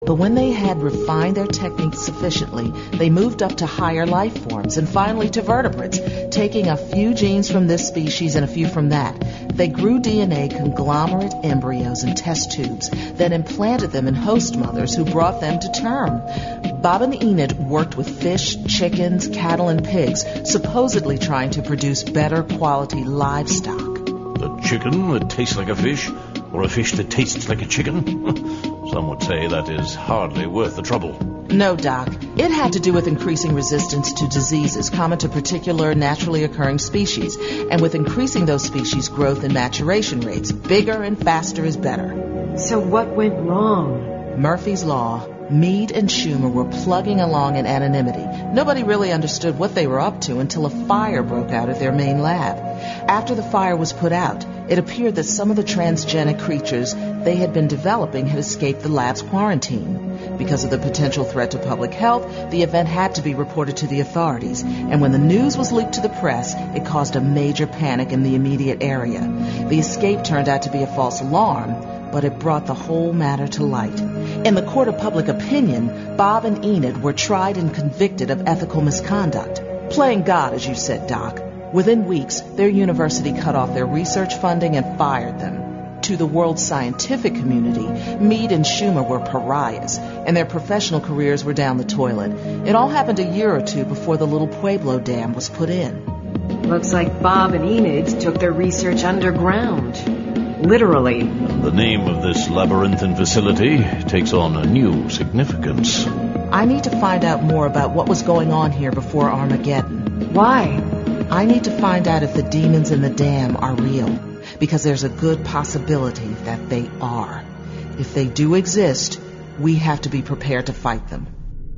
But when they had refined their techniques sufficiently, they moved up to higher life forms and finally to vertebrates, taking a few genes from this species and a few from that. They grew DNA conglomerate embryos in test tubes, then implanted them in host mothers who brought them to term. Bob and Enid worked with fish, chickens, cattle, and pigs, supposedly trying to produce better quality livestock. A chicken that tastes like a fish, or a fish that tastes like a chicken? Some would say that is hardly worth the trouble. No, Doc. It had to do with increasing resistance to diseases common to particular naturally occurring species, and with increasing those species' growth and maturation rates. Bigger and faster is better. So what went wrong? Murphy's Law. Meade and Schumer were plugging along in anonymity. Nobody really understood what they were up to until a fire broke out at their main lab. After the fire was put out, it appeared that some of the transgenic creatures they had been developing had escaped the lab's quarantine. Because of the potential threat to public health, the event had to be reported to the authorities, and when the news was leaked to the press, it caused a major panic in the immediate area. The escape turned out to be a false alarm, but it brought the whole matter to light. In the court of public opinion, Bob and Enid were tried and convicted of ethical misconduct. Playing God, as you said, Doc. Within weeks, their university cut off their research funding and fired them. To the world scientific community, Meade and Schumer were pariahs, and their professional careers were down the toilet. It all happened a year or two before the little Pueblo Dam was put in. Looks like Bob and Enid took their research underground. Literally. The name of this labyrinthine facility takes on a new significance. I need to find out more about what was going on here before Armageddon. Why? I need to find out if the demons in the dam are real, because there's a good possibility that they are. If they do exist, we have to be prepared to fight them.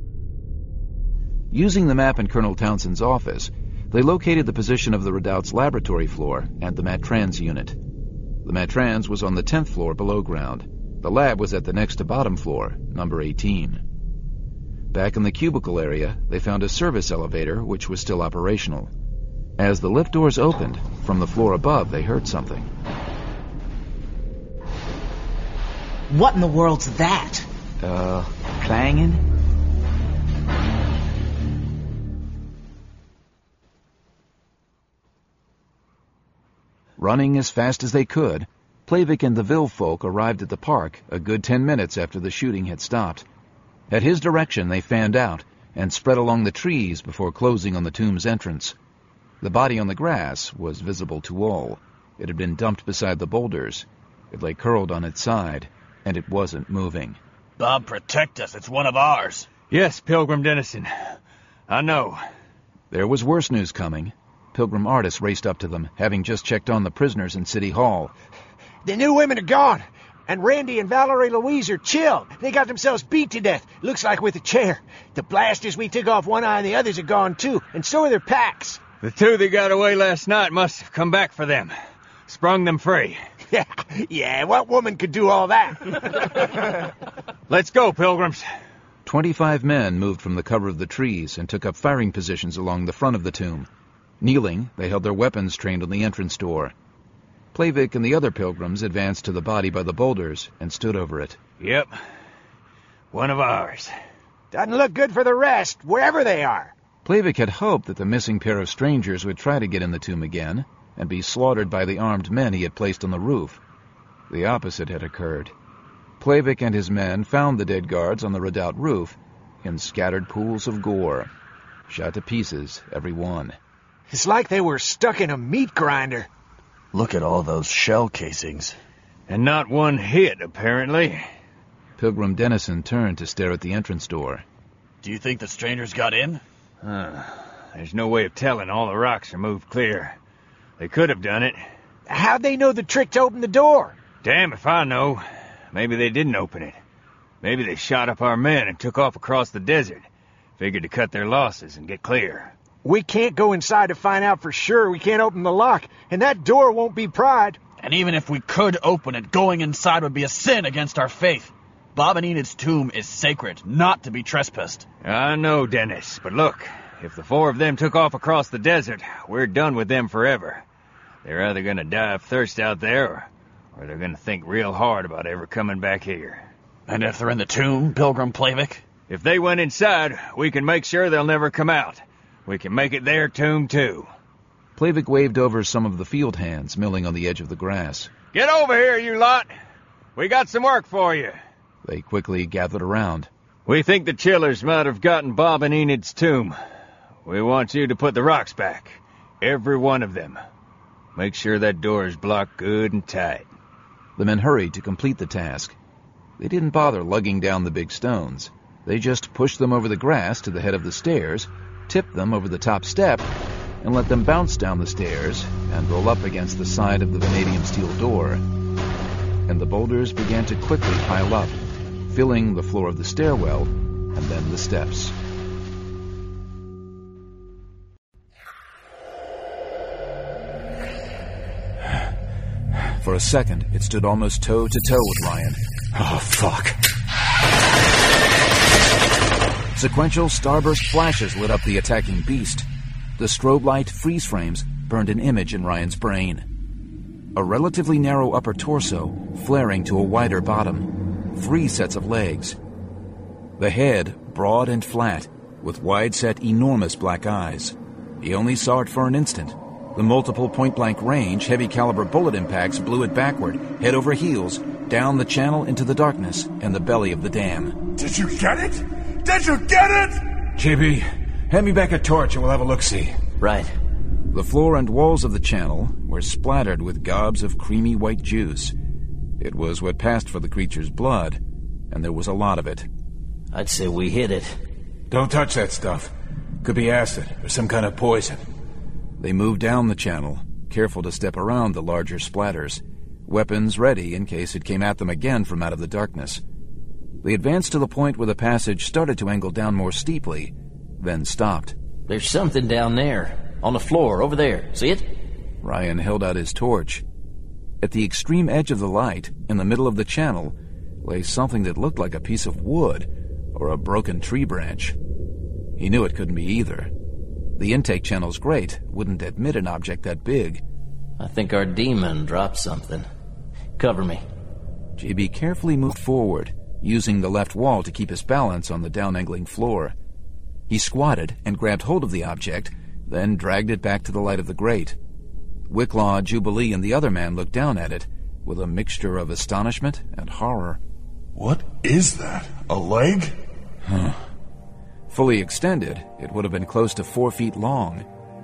Using the map in Colonel Townsend's office, they located the position of the Redoubt's laboratory floor and the Matrans unit. The Matrans was on the 10th floor below ground. The lab was at the next to bottom floor, number 18. Back in the cubicle area, they found a service elevator which was still operational. As the lift doors opened, from the floor above they heard something. What in the world's that? Clanging? Running as fast as they could, Plavik and the Ville folk arrived at the park a good 10 minutes after the shooting had stopped. At his direction they fanned out and spread along the trees before closing on the tomb's entrance. The body on the grass was visible to all. It had been dumped beside the boulders. It lay curled on its side, and it wasn't moving. Bob, protect us. It's one of ours. Yes, Pilgrim Dennison. I know. There was worse news coming. Pilgrim Artis raced up to them, having just checked on the prisoners in City Hall. The new women are gone, and Randy and Valerie Louise are chilled. They got themselves beat to death, looks like with a chair. The blasters we took off one eye and the others are gone too, and so are their packs. The two that got away last night must have come back for them. Sprung them free. Yeah, what woman could do all that? Let's go, Pilgrims. 25 men moved from the cover of the trees and took up firing positions along the front of the tomb. Kneeling, they held their weapons trained on the entrance door. Plavik and the other pilgrims advanced to the body by the boulders and stood over it. Yep. One of ours. Doesn't look good for the rest, wherever they are. Plavik had hoped that the missing pair of strangers would try to get in the tomb again and be slaughtered by the armed men he had placed on the roof. The opposite had occurred. Plavik and his men found the dead guards on the redoubt roof in scattered pools of gore, shot to pieces, every one. It's like they were stuck in a meat grinder. Look at all those shell casings. And not one hit, apparently. Pilgrim Dennison turned to stare at the entrance door. Do you think the strangers got in? There's no way of telling. All the rocks are moved clear. They could have done it. How'd they know the trick to open the door? Damn if I know. Maybe they didn't open it. Maybe they shot up our men and took off across the desert. Figured to cut their losses and get clear. We can't go inside to find out for sure. We can't open the lock, and that door won't be pried. And even if we could open it, going inside would be a sin against our faith. Bob and Enid's tomb is sacred, not to be trespassed. I know, Dennis, but look, if the four of them took off across the desert, we're done with them forever. They're either going to die of thirst out there, or they're going to think real hard about ever coming back here. And if they're in the tomb, Pilgrim Plavik? If they went inside, we can make sure they'll never come out. We can make it their tomb, too. Plavik waved over some of the field hands milling on the edge of the grass. Get over here, you lot. We got some work for you. They quickly gathered around. We think the Chillers might have gotten Bob and Enid's tomb. We want you to put the rocks back. Every one of them. Make sure that door is blocked good and tight. The men hurried to complete the task. They didn't bother lugging down the big stones. They just pushed them over the grass to the head of the stairs, tipped them over the top step, and let them bounce down the stairs and roll up against the side of the vanadium steel door. And the boulders began to quickly pile up, filling the floor of the stairwell and then the steps. For a second, it stood almost toe-to-toe with Ryan. Oh, fuck. Sequential starburst flashes lit up the attacking beast. The strobe light freeze frames burned an image in Ryan's brain. A relatively narrow upper torso, flaring to a wider bottom. 3 sets of legs. The head, broad and flat, with wide-set, enormous black eyes. He only saw it for an instant. The multiple point-blank range, heavy-caliber bullet impacts blew it backward, head over heels, down the channel into the darkness and the belly of the dam. Did you get it? Did you get it? JB, hand me back a torch and we'll have a look-see. Right. The floor and walls of the channel were splattered with gobs of creamy white juice. It was what passed for the creature's blood, and there was a lot of it. I'd say we hit it. Don't touch that stuff. Could be acid or some kind of poison. They moved down the channel, careful to step around the larger splatters, weapons ready in case it came at them again from out of the darkness. They advanced to the point where the passage started to angle down more steeply, then stopped. There's something down there, on the floor, over there. See it? Ryan held out his torch. At the extreme edge of the light, in the middle of the channel, lay something that looked like a piece of wood or a broken tree branch. He knew it couldn't be either. The intake channel's grate wouldn't admit an object that big. I think our demon dropped something. Cover me. JB carefully moved forward, using the left wall to keep his balance on the down-angling floor. He squatted and grabbed hold of the object, then dragged it back to the light of the grate. Wicklaw, Jubilee, and the other man looked down at it, with a mixture of astonishment and horror. What is that? A leg? Huh. Fully extended, it would have been close to 4 feet long.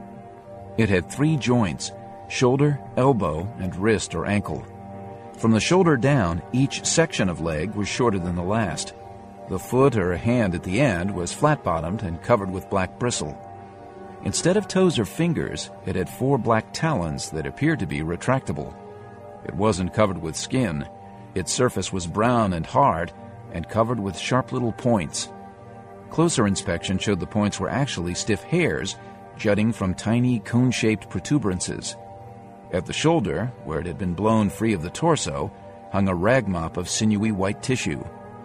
It had 3 joints, shoulder, elbow, and wrist or ankle. From the shoulder down, each section of leg was shorter than the last. The foot or hand at the end was flat-bottomed and covered with black bristle. Instead of toes or fingers, it had 4 black talons that appeared to be retractable. It wasn't covered with skin. Its surface was brown and hard and covered with sharp little points. Closer inspection showed the points were actually stiff hairs jutting from tiny cone-shaped protuberances. At the shoulder, where it had been blown free of the torso, hung a rag mop of sinewy white tissue.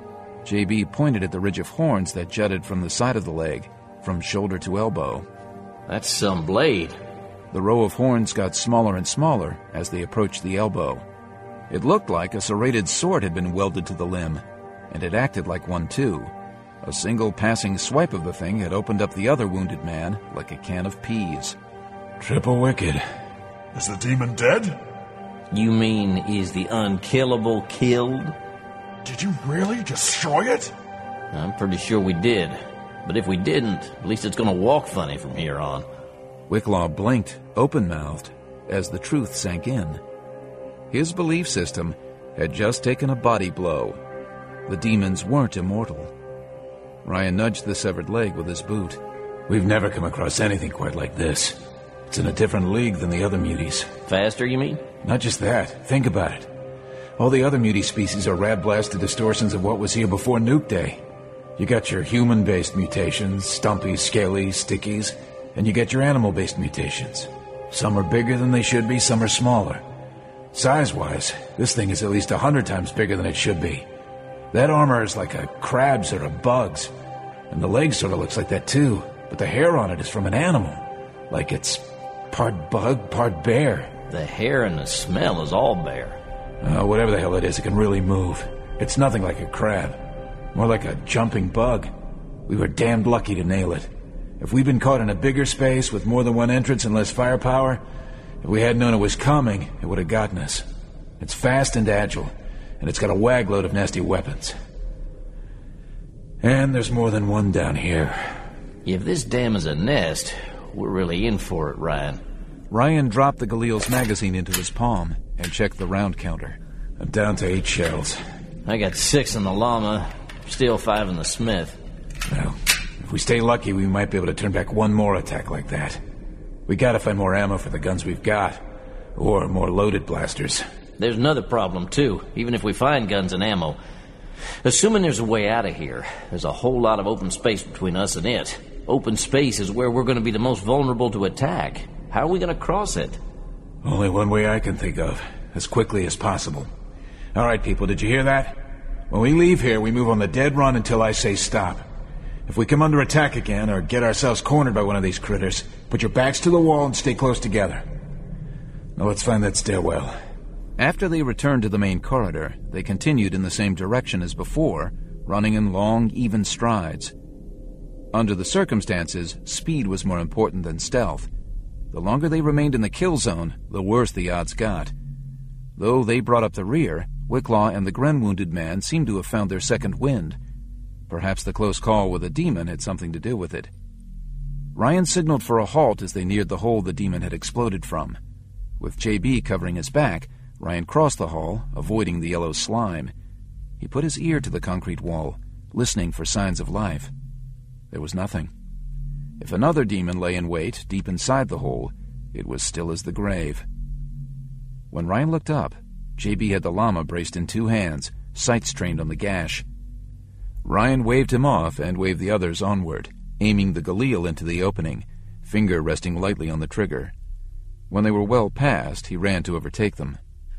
JB pointed at the ridge of horns that jutted from the side of the leg, from shoulder to elbow. That's some blade. The row of horns got smaller and smaller as they approached the elbow. It looked like a serrated sword had been welded to the limb, and it acted like one too. A single passing swipe of the thing had opened up the other wounded man like a can of peas. Triple wicked. Is the demon dead? You mean, is the unkillable killed? Did you really destroy it? I'm pretty sure we did. But if we didn't, at least it's gonna walk funny from here on. Wicklaw blinked, open-mouthed, as the truth sank in. His belief system had just taken a body blow. The demons weren't immortal. Ryan nudged the severed leg with his boot. We've never come across anything quite like this. It's in a different league than the other muties. Faster, you mean? Not just that. Think about it. All the other mutie species are rad-blasted distortions of what was here before Nuke Day. You got your human-based mutations, stumpy, scaly, stickies, and you get your animal-based mutations. Some are bigger than they should be, some are smaller. Size-wise, this thing is at least 100 times bigger than it should be. That armor is like a crab's or a bug's. And the leg sort of looks like that too, but the hair on it is from an animal. Like it's part bug, part bear. The hair and the smell is all bear. Whatever the hell it is, it can really move. It's nothing like a crab. More like a jumping bug. We were damned lucky to nail it. If we'd been caught in a bigger space with more than one entrance and less firepower, if we had known it was coming, it would have gotten us. It's fast and agile, and it's got a wagload of nasty weapons. And there's more than one down here. If this dam is a nest, we're really in for it, Ryan. Ryan dropped the Galil's magazine into his palm and checked the round counter. I'm down to 8 shells. I got 6 in the llama, still 5 in the Smith. Well, if we stay lucky, we might be able to turn back one more attack like that. We gotta find more ammo for the guns we've got. Or more loaded blasters. There's another problem, too, even if we find guns and ammo. Assuming there's a way out of here, there's a whole lot of open space between us and it. Open space is where we're going to be the most vulnerable to attack. How are we going to cross it? Only one way I can think of. As quickly as possible. All right, people, did you hear that? When we leave here, we move on the dead run until I say stop. If we come under attack again, or get ourselves cornered by one of these critters, put your backs to the wall and stay close together. Now let's find that stairwell. After they returned to the main corridor, they continued in the same direction as before, running in long, even strides. Under the circumstances, speed was more important than stealth. The longer they remained in the kill zone, the worse the odds got. Though they brought up the rear, Wicklaw and the Gren-wounded man seemed to have found their second wind. Perhaps the close call with a demon had something to do with it. Ryan signaled for a halt as they neared the hole the demon had exploded from. With JB covering his back, Ryan crossed the hall, avoiding the yellow slime. He put his ear to the concrete wall, listening for signs of life. There was nothing. If another demon lay in wait deep inside the hole, it was still as the grave. When Ryan looked up, JB had the llama braced in 2 hands, sights trained on the gash. Ryan waved him off and waved the others onward, aiming the Galil into the opening, finger resting lightly on the trigger. When they were well past, he ran to overtake them.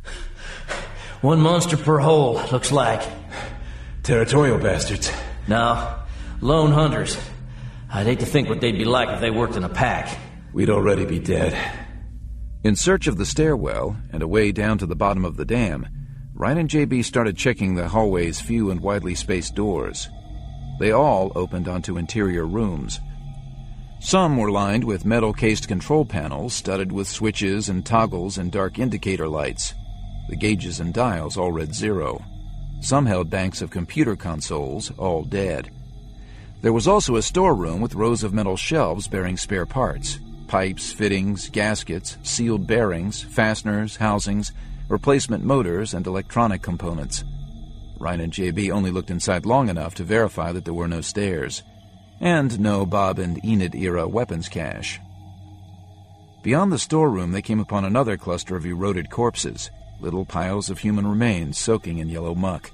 1 monster per hole, looks like. Territorial bastards. No, lone hunters. I'd hate to think what they'd be like if they worked in a pack. We'd already be dead. In search of the stairwell and a way down to the bottom of the dam, Ryan and JB started checking the hallway's few and widely spaced doors. They all opened onto interior rooms. Some were lined with metal-cased control panels studded with switches and toggles and dark indicator lights. The gauges and dials all read 0. Some held banks of computer consoles, all dead. There was also a storeroom with rows of metal shelves bearing spare parts. Pipes, fittings, gaskets, sealed bearings, fasteners, housings, replacement motors, and electronic components. Ryan and JB only looked inside long enough to verify that there were no stairs, and no Bob and Enid-era weapons cache. Beyond the storeroom, they came upon another cluster of eroded corpses, little piles of human remains soaking in yellow muck.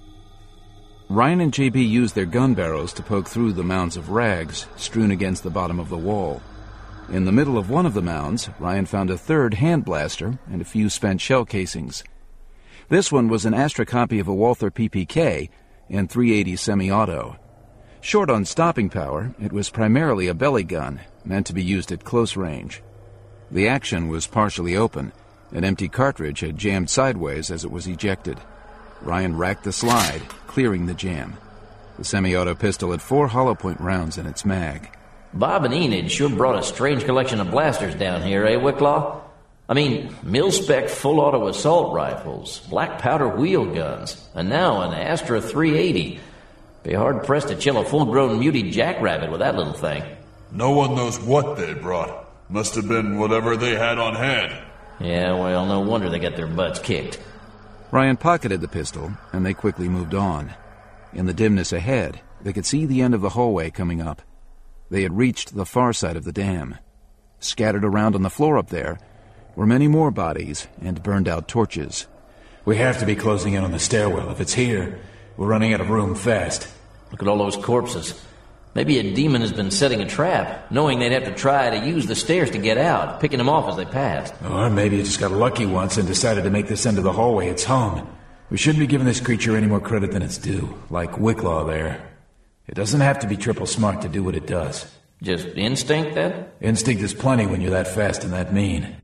Ryan and JB used their gun barrels to poke through the mounds of rags strewn against the bottom of the wall. In the middle of one of the mounds, Ryan found a third hand blaster and a few spent shell casings. This one was an Astra copy of a Walther PPK and .380 semi-auto. Short on stopping power, it was primarily a belly gun, meant to be used at close range. The action was partially open. An empty cartridge had jammed sideways as it was ejected. Ryan racked the slide, clearing the jam. The semi-auto pistol had 4 hollow-point rounds in its mag. Bob and Enid sure brought a strange collection of blasters down here, eh, Wicklaw? I mean, mil-spec full-auto assault rifles, black powder wheel guns, and now an Astra 380. Be hard-pressed to chill a full-grown muty jackrabbit with that little thing. No one knows what they brought. Must have been whatever they had on hand. Yeah, well, no wonder they got their butts kicked. Ryan pocketed the pistol, and they quickly moved on. In the dimness ahead, they could see the end of the hallway coming up. They had reached the far side of the dam. Scattered around on the floor up there were many more bodies and burned-out torches. We have to be closing in on the stairwell. If it's here, we're running out of room fast. Look at all those corpses. Maybe a demon has been setting a trap, knowing they'd have to try to use the stairs to get out, picking them off as they passed. Or maybe it just got lucky once and decided to make this end of the hallway its home. We shouldn't be giving this creature any more credit than it's due, like Wicklaw there. It doesn't have to be triple smart to do what it does. Just instinct, then? Instinct is plenty when you're that fast and that mean.